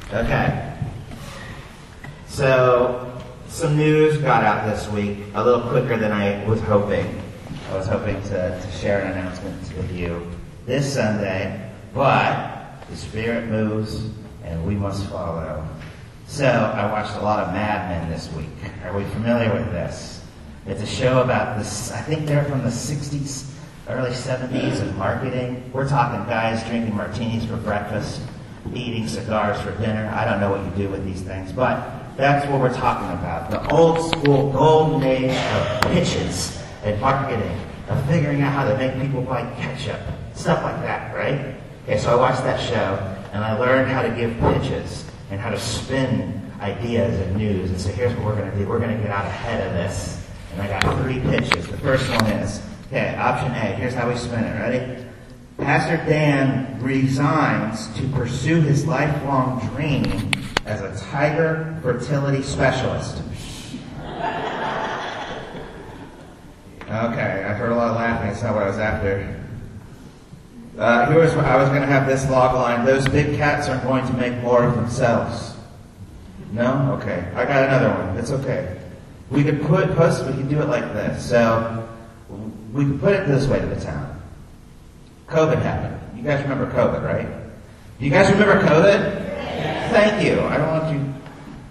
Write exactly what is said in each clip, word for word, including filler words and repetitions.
Okay. So, some news got out this week, a little quicker than I was hoping. I was hoping to, to share an announcement with you this Sunday, but the Spirit moves and we must follow. So, I watched a lot of Mad Men this week. Are we familiar with this? It's a show about this, I think they're from the sixties, early seventies of marketing. We're talking guys drinking martinis for breakfast, eating cigars for dinner. I don't know what you do with these things, but that's what we're talking about. The old school golden age of pitches and marketing, of figuring out how to make people buy ketchup, stuff like that, right? Okay, so I watched that show, and I learned how to give pitches and how to spin ideas and news. And so here's what we're going to do. We're going to get out ahead of this, and I got three pitches. The first one is, okay, option A. Here's how we spin it. Ready? Pastor Dan resigns to pursue his lifelong dream as a tiger fertility specialist. Okay, I heard a lot of laughing. That's not what I was after. Uh, here was what I was going to have this log line. Those big cats are going to make more of themselves. No? Okay. I got another one. It's okay. We could put, post, we could do it like this. So, we could put it this way to the town. COVID happened. You guys remember COVID, right? Do you guys remember COVID? Yes. Thank you. I don't want you,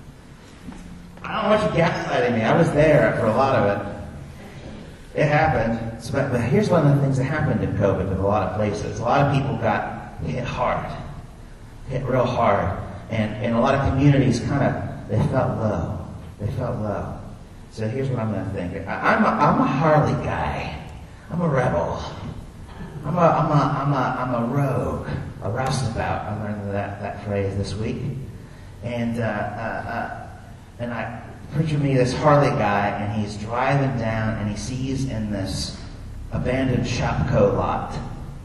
I don't want you gaslighting me. I was there for a lot of it. It happened. So, but, but here's one of the things that happened in COVID in a lot of places. A lot of people got hit hard. Hit real hard. And, and a lot of communities kind of, they felt low. They felt low. So here's what I'm going to think. I, I'm, a, I'm a Harley guy. I'm a rebel. I'm a, I'm a, I'm a, I'm a rogue, a roustabout. I learned that, that phrase this week. And, uh, uh, uh, and I, picture me this Harley guy, and he's driving down, and he sees in this abandoned Shopko lot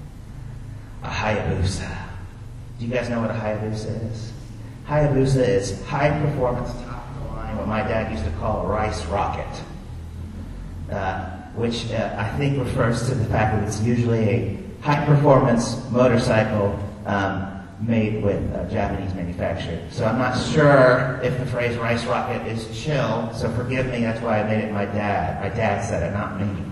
a Hayabusa. Do you guys know what a Hayabusa is? Hayabusa is high performance, top of the line, what my dad used to call a rice rocket. Uh, which uh, I think refers to the fact that it's usually a high-performance motorcycle um, made with uh, Japanese manufacturer. So I'm not sure if the phrase rice rocket is chill, so forgive me, that's why I made it my dad. My dad said it, not me.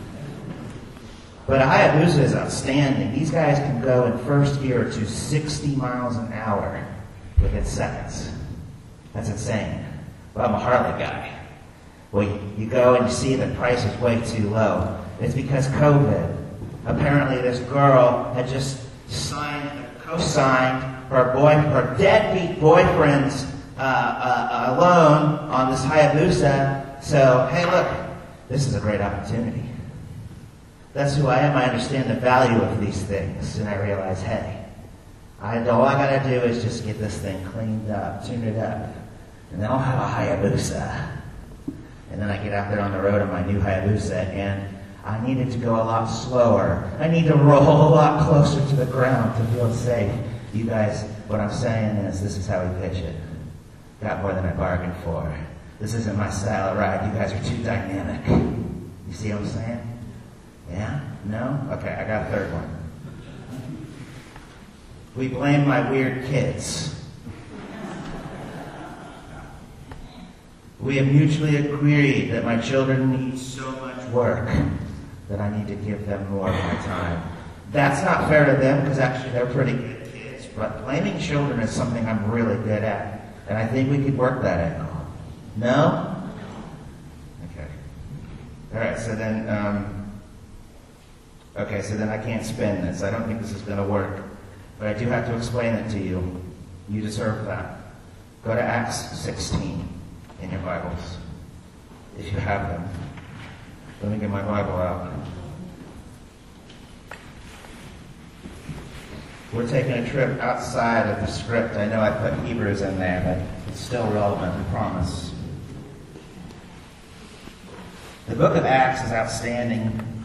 But a Hayabusa is outstanding. These guys can go in first gear to sixty miles an hour within seconds. That's insane. But I'm a Harley guy. Well, you go and you see the price is way too low. It's because COVID. Apparently this girl had just signed, co-signed her boy, her deadbeat boyfriend's uh, uh, uh, loan on this Hayabusa. So, hey look, this is a great opportunity. That's who I am. I understand the value of these things. And I realize, hey, I, all I gotta do is just get this thing cleaned up, tune it up, and then I'll have a Hayabusa. And then I get out there on the road on my new Hayabusa, and I needed to go a lot slower. I need to roll a lot closer to the ground to feel safe. You guys, what I'm saying is, this is how we pitch it. Got more than I bargained for. This isn't my style of ride. You guys are too dynamic. You see what I'm saying? Yeah? No? Okay, I got a third one. We blame my weird kids. We have mutually agreed that my children need so much work that I need to give them more of my time. That's not fair to them, because actually they're pretty good kids, but blaming children is something I'm really good at, and I think we could work that angle. No? Okay. All right, so then, um, okay, so then I can't spin this. I don't think this is going to work, but I do have to explain it to you. You deserve that. Go to Acts sixteen. In your Bibles, if you have them. Let me get my Bible out. We're taking a trip outside of the script. I know I put Hebrews in there, but it's still relevant, I promise. The book of Acts is outstanding.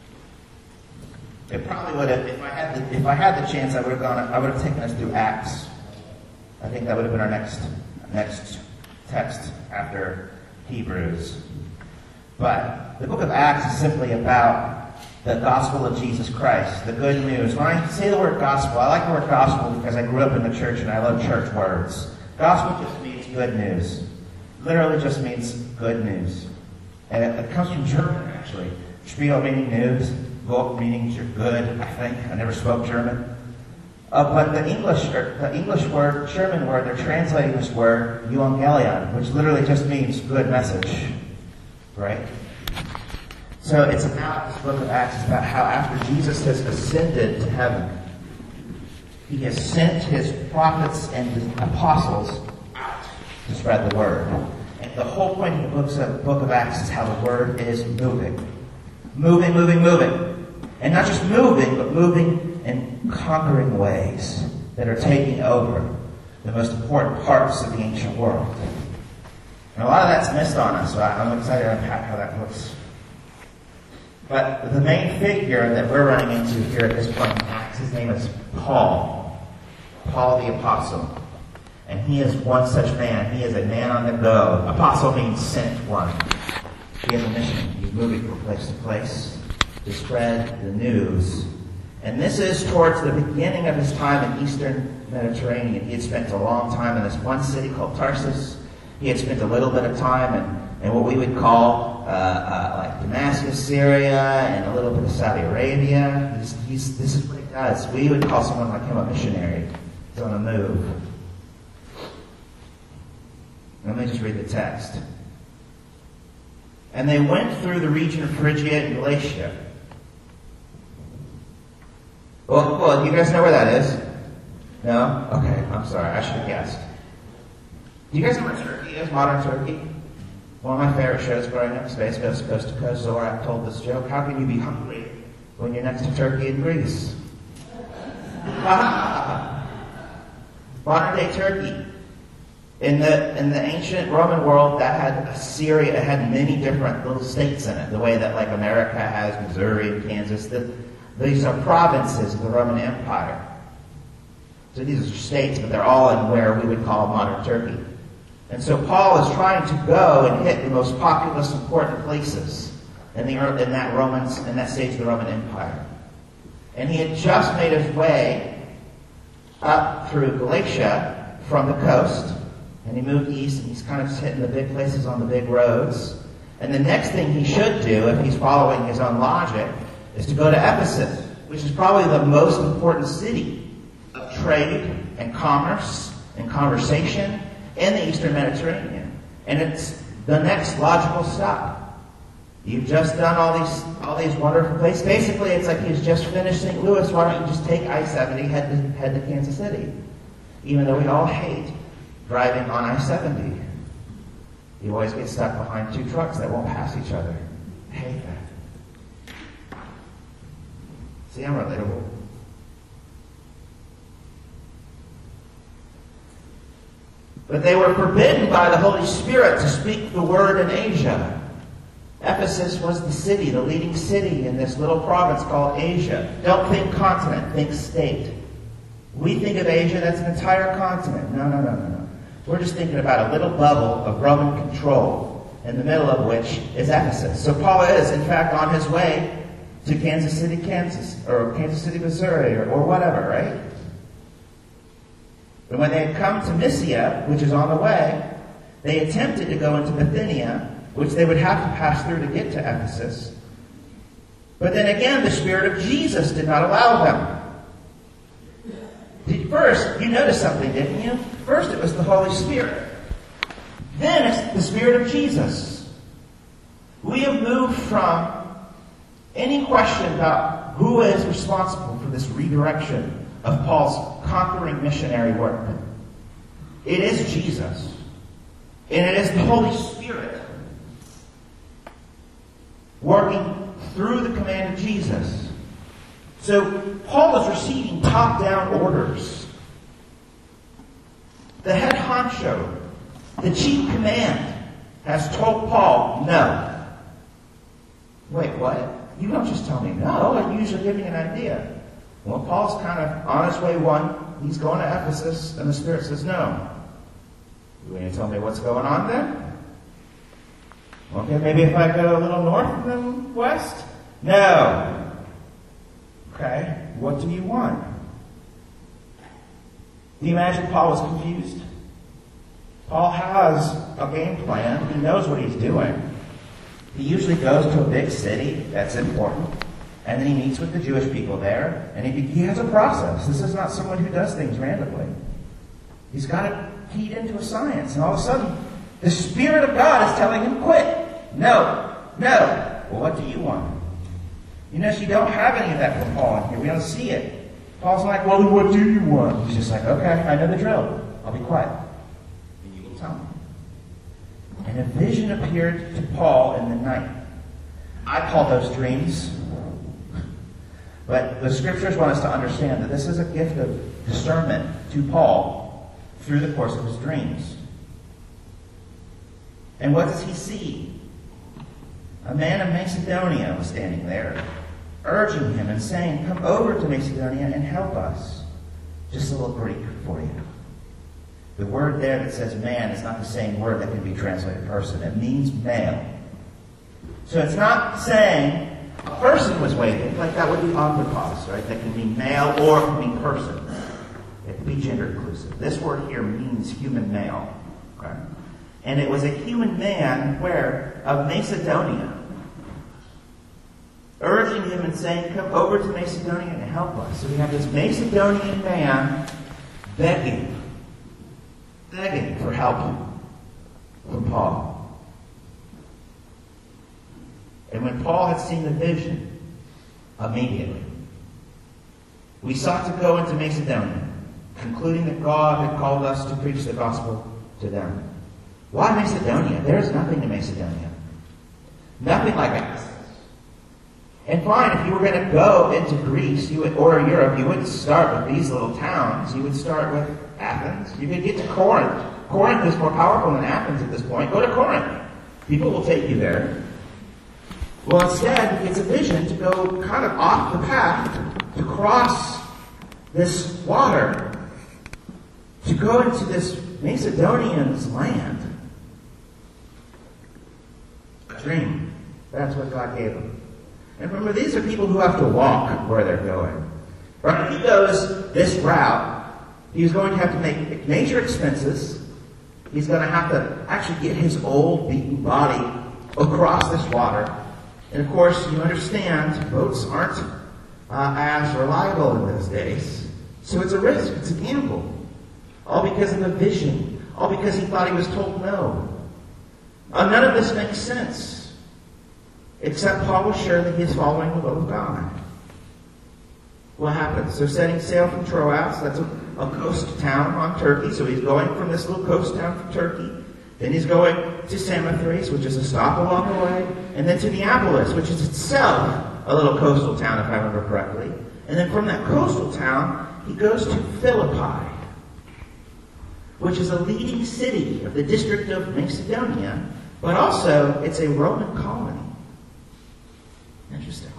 It probably would have, if I had the, if I had the chance, I would have gone, I would have taken us through Acts. I think that would have been our next, next text after Hebrews. But the book of Acts is simply about the gospel of Jesus Christ, the good news. When I say the word gospel, I like the word gospel because I grew up in the church and I love church words. Gospel just means good news. Literally just means good news. And it, it comes from German, actually. Spiel meaning news, Gott meaning good, I think. I never spoke German. Uh, but the English, the English word, German word, they're translating this word, Evangelion, which literally just means good message. Right? So it's about, this book of Acts is about how after Jesus has ascended to heaven, he has sent his prophets and his apostles out to spread the word. And the whole point of the books of, book of Acts is how the word is moving. Moving, moving, moving. And not just moving, but moving in conquering ways that are taking over the most important parts of the ancient world. And a lot of that's missed on us, so I'm excited to unpack how that looks. But the main figure that we're running into here at this point in Acts, his name is Paul. Paul the Apostle. And he is one such man. He is a man on the go. Apostle means sent one. He has a mission. He's moving from place to place to spread the news. And this is towards the beginning of his time in Eastern Mediterranean. He had spent a long time in this one city called Tarsus. He had spent a little bit of time in, in what we would call uh, uh, like Damascus, Syria, and a little bit of Saudi Arabia. He's, he's, this is what he does. We would call someone like him a missionary. He's on the move. Let me just read the text. And they went through the region of Phrygia and Galatia. Well, well, do you guys know where that is? No? Okay, I'm sorry. I should have guessed. Do you guys know where Turkey is? Modern Turkey? One of my favorite shows growing up, Space Ghost, Coast to Coast. Zorak told this joke. How can you be hungry when you're next to Turkey and Greece? Modern day Turkey. In the in the ancient Roman world, that had a Syria, it had many different little states in it. The way that like America has Missouri and Kansas. The, these are provinces of the Roman Empire. So these are states, but they're all in where we would call modern Turkey. And so Paul is trying to go and hit the most populous, important places in the in that Romans in that stage of the Roman Empire. And he had just made his way up through Galatia from the coast. And he moved east, and he's kind of just hitting the big places on the big roads. And the next thing he should do, if he's following his own logic, is to go to Ephesus, which is probably the most important city of trade and commerce and conversation in the Eastern Mediterranean. And it's the next logical stop. You've just done all these all these wonderful places. Basically, it's like he's just finished Saint Louis. Why don't you just take I seventy, head to, head to Kansas City? Even though we all hate driving on I seventy. You always get stuck behind two trucks that won't pass each other. I hate that. See, I'm relatable. But they were forbidden by the Holy Spirit to speak the word in Asia. Ephesus was the city, the leading city in this little province called Asia. Don't think continent, think state. We think of Asia, that's an entire continent. No, no, no, no, no. We're just thinking about a little bubble of Roman control, in the middle of which is Ephesus. So Paul is, in fact, on his way to Kansas City, Kansas, or Kansas City, Missouri, or, or whatever, right? And when they had come to Mysia, which is on the way, they attempted to go into Bithynia, which they would have to pass through to get to Ephesus. But then again, the Spirit of Jesus did not allow them. First, you noticed something, didn't you? First, it was the Holy Spirit. Then it's the Spirit of Jesus. We have moved from any question about who is responsible for this redirection of Paul's conquering missionary work. It is Jesus. And it is the Holy Spirit working through the command of Jesus. So Paul is receiving top-down orders. The head honcho, the chief command, has told Paul, no. Wait, what? You don't just tell me no. I usually give you an idea. Well, Paul's kind of on his way one. He's going to Ephesus, and the Spirit says no. You want to tell me what's going on then? Okay, maybe if I go a little north and then west? No. Okay, what do you want? Do you imagine Paul was confused? Paul has a game plan. He knows what he's doing. He usually goes to a big city that's important, and then he meets with the Jewish people there, and he, he has a process. This is not someone who does things randomly. He's got it keyed into a science, and all of a sudden, the Spirit of God is telling him, quit. No, no. Well, what do you want? You notice you don't have any of that from Paul in here. We don't see it. Paul's like, well, what do you want? He's just like, okay, I know the drill. I'll be quiet. And you will tell me. And a vision appeared to Paul in the night. I call those dreams. But the scriptures want us to understand that this is a gift of discernment to Paul through the course of his dreams. And what does he see? A man of Macedonia was standing there, urging him and saying, come over to Macedonia and help us. Just a little Greek for you. The word there that says man is not the same word that can be translated person. It means male. So it's not saying a person was waiting, like that would be anthropos, right? That can mean male or it can mean person. It can be gender inclusive. This word here means human male. Okay? And it was a human man, where? Of Macedonia. Urging him and saying, come over to Macedonia and help us. So we have this Macedonian man begging, begging for help from Paul. And when Paul had seen the vision, immediately, we sought to go into Macedonia, concluding that God had called us to preach the gospel to them. Why Macedonia? There is nothing in Macedonia. Nothing like Athens. And fine, if you were going to go into Greece you would, or Europe, you wouldn't start with these little towns. You would start with Athens. You could get to Corinth. Corinth is more powerful than Athens at this point. Go to Corinth. People will take you there. Well, instead, it's a vision to go kind of off the path, to cross this water, to go into this Macedonian's land. A dream. That's what God gave him. And remember, these are people who have to walk where they're going. Right? If he goes this route, he's going to have to make major expenses. He's going to have to actually get his old, beaten body across this water. And of course, you understand, boats aren't uh, as reliable in those days. So it's a risk. It's a gamble. All because of a vision. All because he thought he was told no. Uh, none of this makes sense. Except Paul was sure that he is following the will of God. What happens? They're setting sail from Troas. That's a, a coast town on Turkey. So he's going from this little coast town from Turkey. Then he's going to Samothrace, which is a stop along the way. And then to Neapolis, which is itself a little coastal town, if I remember correctly. And then from that coastal town, he goes to Philippi, which is a leading city of the district of Macedonia. But also, it's a Roman colony. Interesting.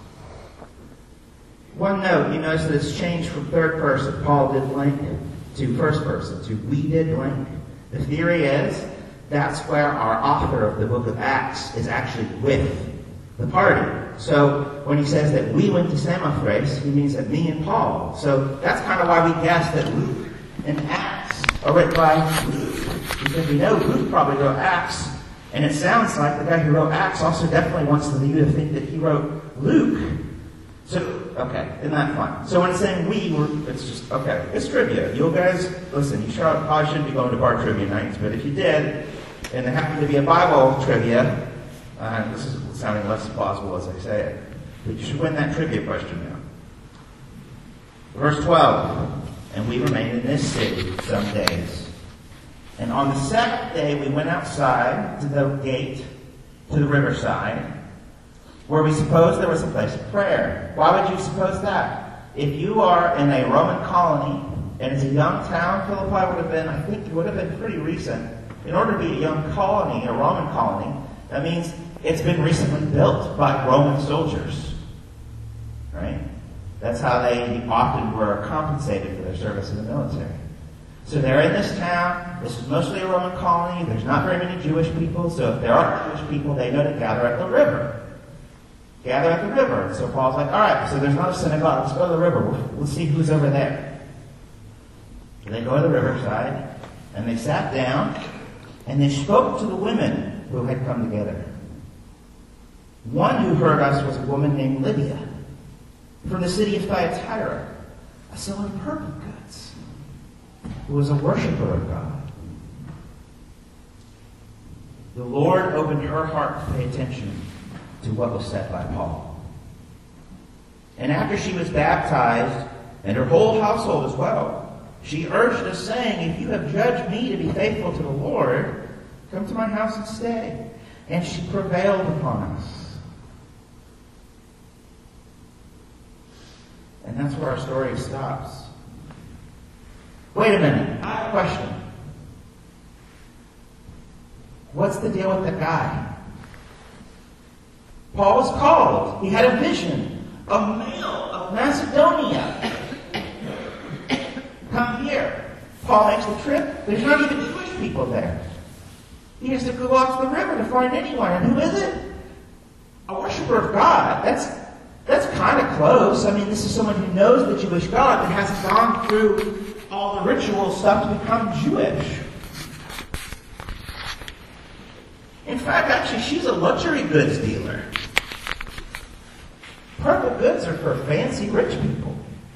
One note, you notice that it's changed from third person, Paul did blank, to first person, to we did blank. The theory is that's where our author of the book of Acts is actually with the party. So when he says that we went to Samothrace, he means that me and Paul. So that's kind of why we guess that Luke and Acts are written by Luke. Because we know Luke probably wrote Acts. And it sounds like the guy who wrote Acts also definitely wants you to think that he wrote Luke. So, okay, isn't that fun? So when it's saying we, we're, it's just, okay, it's trivia. You guys, listen, you probably shouldn't be going to bar trivia nights, but if you did, and there happened to be a Bible trivia, uh, this is sounding less plausible as I say it, but you should win that trivia question now. Verse twelve, and we remained in this city some days. And on the second day, we went outside to the gate, to the riverside, where we supposed there was a place of prayer. Why would you suppose that? If you are in a Roman colony, and it's a young town, Philippi would have been, I think it would have been pretty recent. In order to be a young colony, a Roman colony, that means it's been recently built by Roman soldiers. Right? That's how they often were compensated for their service in the military. So they're in this town. This is mostly a Roman colony. There's not very many Jewish people. So if there are Jewish people, they know to gather at the river. gather at the river. And so Paul's like, all right, so there's not a synagogue. Let's go to the river. We'll, we'll see who's over there. So they go to the riverside, and they sat down, and they spoke to the women who had come together. One who heard us was a woman named Lydia from the city of Thyatira, a seller of purple goods, who was a worshiper of God. The Lord opened her heart to pay attention to what was said by Paul. And after she was baptized, and her whole household as well, she urged us, saying, if you have judged me to be faithful to the Lord, come to my house and stay. And she prevailed upon us. And that's where our story stops. Wait a minute. I have a question. What's the deal with the guy? Paul was called. He had a vision. A male of Macedonia. Come here. Paul makes the trip. There's not even Jewish people there. He has to go out to the river to find anyone. And who is it? A worshiper of God. That's That's kind of close. I mean, this is someone who knows the Jewish God that hasn't gone through all the ritual stuff to become Jewish. In fact, actually, she's a luxury goods dealer. Purple goods are for fancy rich people.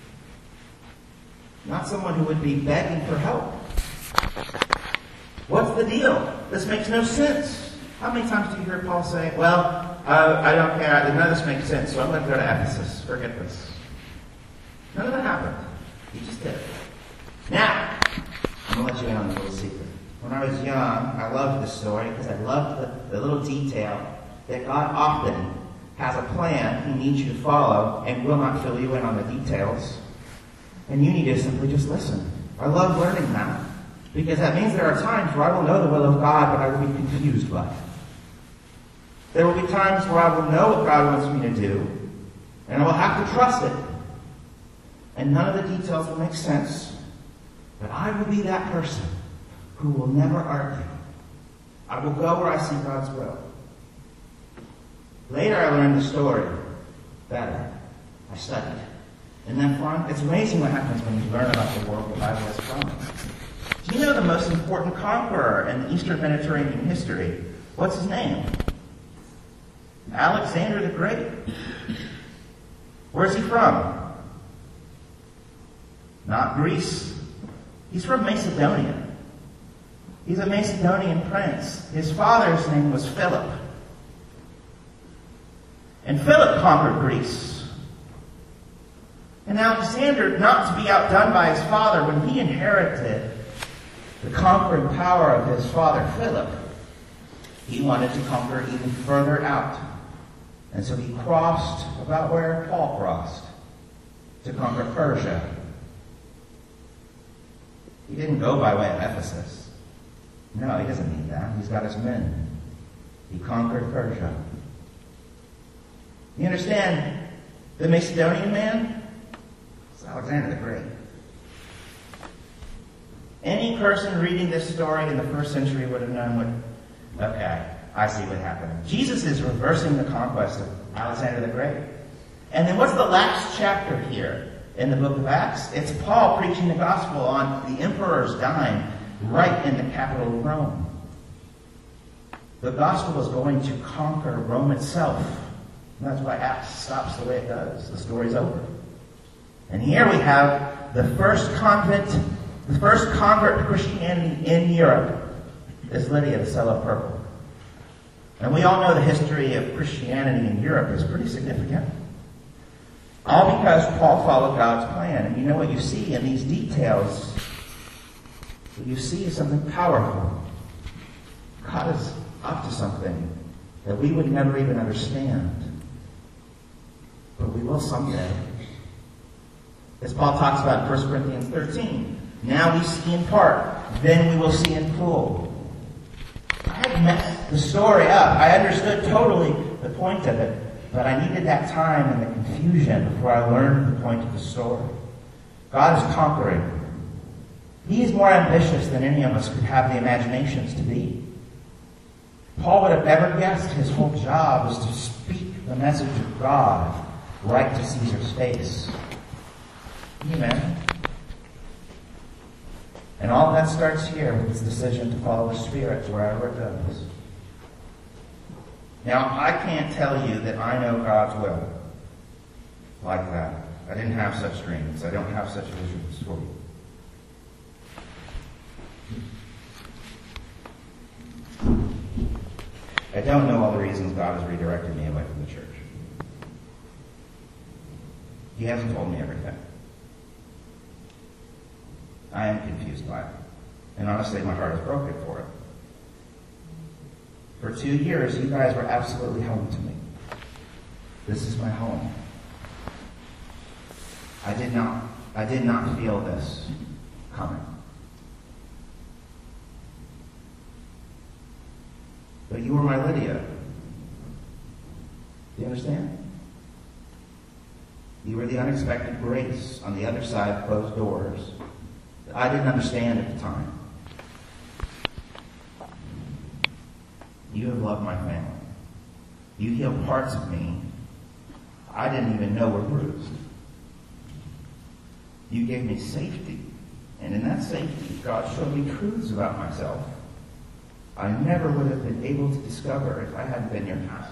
Not someone who would be begging for help. What's the deal? This makes no sense. How many times do you hear Paul say, well, Uh, I don't care. None of this makes sense, so I'm going to go to Ephesus. Forget this. None of that happened. He just did it. Now, I'm going to let you in on a little secret. When I was young, I loved this story because I loved the, the little detail that God often has a plan He needs you to follow and will not fill you in on the details. And you need to simply just listen. I love learning that because that means there are times where I will know the will of God, but I will be confused by it. There will be times where I will know what God wants me to do, and I will have to trust it. And none of the details will make sense, but I will be that person who will never argue. I will go where I see God's will. Later I learned the story better. I studied. And then fun, it's amazing what happens when you learn about the world the Bible is from. Do you know the most important conqueror in Eastern Mediterranean history? What's his name? Alexander the Great. Where's he from? Not Greece. He's from Macedonia. He's a Macedonian prince. His father's name was Philip. And Philip conquered Greece. And Alexander, not to be outdone by his father, when he inherited the conquering power of his father Philip, he wanted to conquer even further out. And so he crossed about where Paul crossed to conquer Persia. He didn't go by way of Ephesus. No, he doesn't need that. He's got his men. He conquered Persia. You understand? The Macedonian man? It's Alexander the Great. Any person reading this story in the first century would have known what, okay, I see what happened. Jesus is reversing the conquest of Alexander the Great. And then what's the last chapter here in the book of Acts? It's Paul preaching the gospel on the emperor's dime right in the capital of Rome. The gospel is going to conquer Rome itself. And that's why Acts stops the way it does. The story's over. And here we have the first convent, the first convert to Christianity in Europe is Lydia, the seller of purple. And we all know the history of Christianity in Europe is pretty significant. All because Paul followed God's plan. And you know what you see in these details? What you see is something powerful. God is up to something that we would never even understand. But we will someday. As Paul talks about in First Corinthians thirteen. Now we see in part, then we will see in full. I had messed the story up. I understood totally the point of it, but I needed that time and the confusion before I learned the point of the story. God is conquering. He is more ambitious than any of us could have the imaginations to be. Paul would have never guessed his whole job was to speak the message of God right to Caesar's face. Amen. And all that starts here with this decision to follow the Spirit wherever it goes. Now, I can't tell you that I know God's will like that. I didn't have such dreams. I don't have such visions for you. I don't know all the reasons God has redirected me away from the church. He hasn't told me everything. I am confused by it. And honestly, my heart is broken for it. For two years, you guys were absolutely home to me. This is my home. I did not, I did not feel this coming. But you were my Lydia. Do you understand? You were the unexpected grace on the other side of closed doors that I didn't understand at the time. You have loved my family. You healed parts of me I didn't even know were bruised. You gave me safety. And in that safety, God showed me truths about myself I never would have been able to discover if I hadn't been your pastor.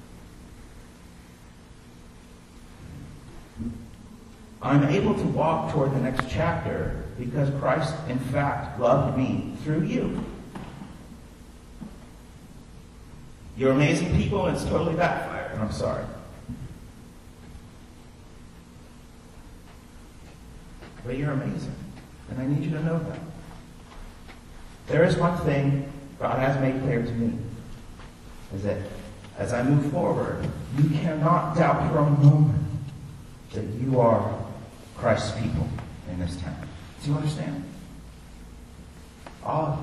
I'm able to walk toward the next chapter because Christ, in fact, loved me through you. You're amazing people, and it's totally backfired, and I'm sorry. But you're amazing, and I need you to know that. There is one thing God has made clear to me, is that as I move forward, you cannot doubt for a moment that you are Christ's people in this town. Do you understand? All of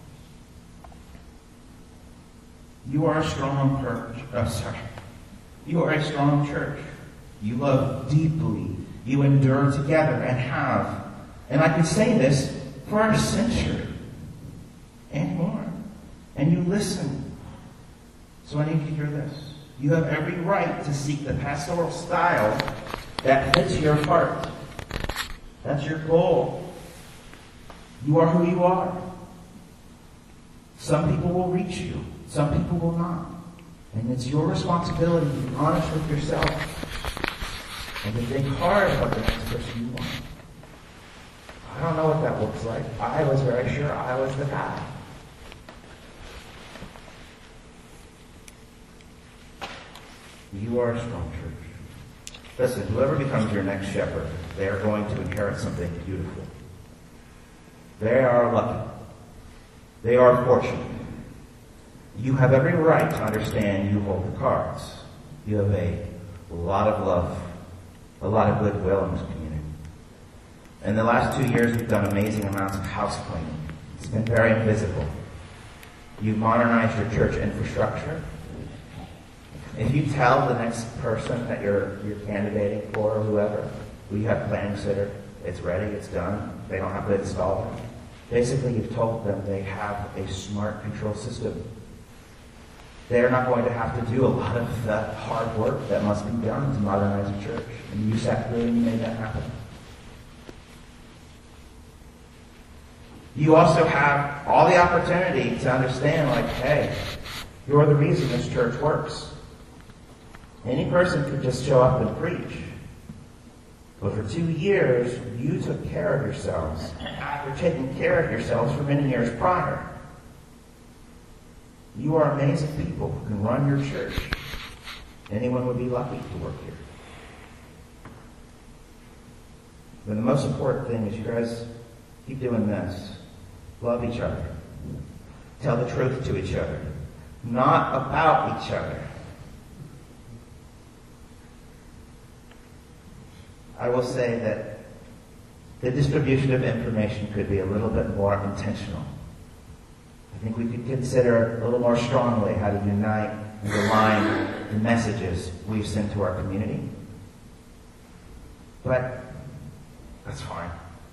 you. You are a strong church. Oh, sorry. You are a strong church. You love deeply. You endure together and have. And I could say this for a century and more. And you listen. So I need you to hear this. You have every right to seek the pastoral style that fits your heart. That's your goal. You are who you are. Some people will reach you. Some people will not. And it's your responsibility to be honest with yourself and to think hard about the next person you want. I don't know what that looks like. I was very sure I was the guy. You are a strong church. Listen, whoever becomes your next shepherd, they are going to inherit something beautiful. They are lucky. They are fortunate. You have every right to understand you hold the cards. You have a lot of love, a lot of goodwill in this community. In the last two years, we've done amazing amounts of house cleaning. It's been very physical. You've modernized your church infrastructure. If you tell the next person that you're you're candidating for, or whoever, who you have plans considered, it's ready, it's done, they don't have to install it. Basically, you've told them they have a smart control system. They're not going to have to do a lot of the hard work that must be done to modernize a church. And you sat through and you made that happen. You also have all the opportunity to understand, like, hey, you're the reason this church works. Any person could just show up and preach. But for two years, you took care of yourselves after taking care of yourselves for many years prior. You are amazing people who can run your church. Anyone would be lucky to work here. But the most important thing is you guys keep doing this. Love each other. Tell the truth to each other. Not about each other. I will say that the distribution of information could be a little bit more intentional. I think we could consider a little more strongly how to unite and align the messages we've sent to our community. But that's fine.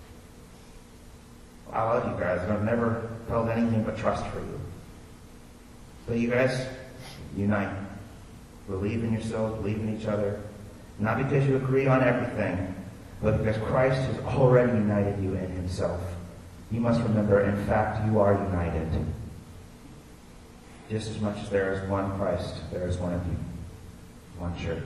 I love you guys, and I've never felt anything but trust for you. So you guys, unite. Believe in yourselves, believe in each other. Not because you agree on everything, but because Christ has already united you in himself. You must remember, in fact, you are united. Just as much as there is one Christ, there is one of you. One church.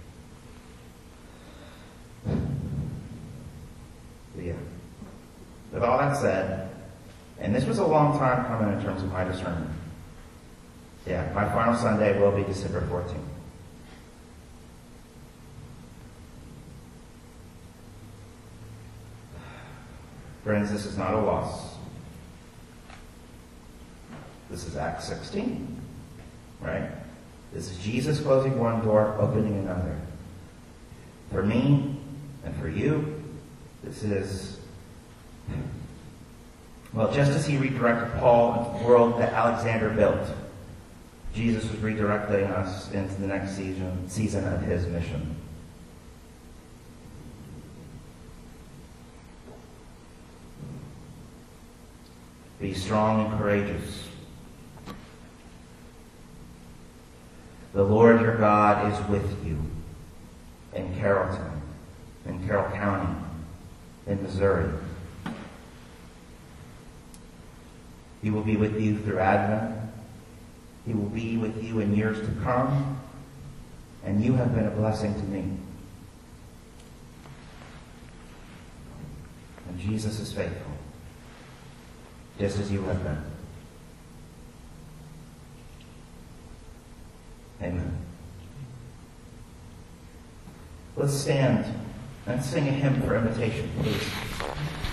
But yeah. With all that said, and this was a long time coming in terms of my discernment. Yeah, my final Sunday will be December fourteenth. Friends, this is not a loss. This is Acts sixteen, right? This is Jesus closing one door, opening another. For me and for you, this is, well, just as he redirected Paul into the world that Alexander built, Jesus was redirecting us into the next season, season of his mission. Be strong and courageous. The Lord your God is with you in Carrollton, in Carroll County, in Missouri. He will be with you through Advent. He will be with you in years to come. And you have been a blessing to me. And Jesus is faithful, just as you have been. Amen. Let's stand and sing a hymn for invitation, please.